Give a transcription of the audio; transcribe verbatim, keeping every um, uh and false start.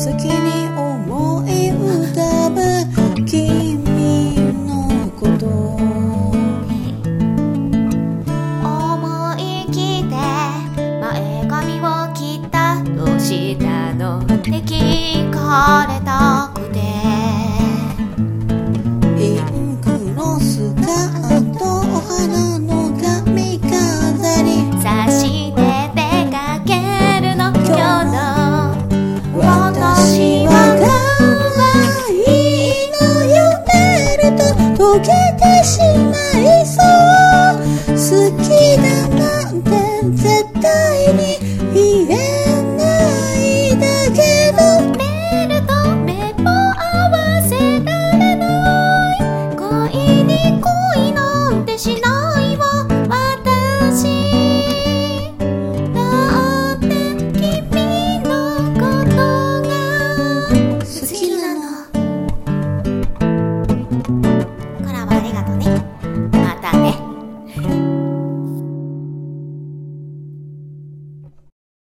好きに思い浮かぶ君のこと思い切って前髪を切ったどうしたのって聞かれたくてピンクのスカートお花の髪飾りさして出かけるの今日の私は可愛いのよ寝ると溶けてしまいそう好きだなんて絶対に言えないだけどメールと目も合わせられない恋に恋なんてしないわ私だって君のことが好きなのコラボありがとうね。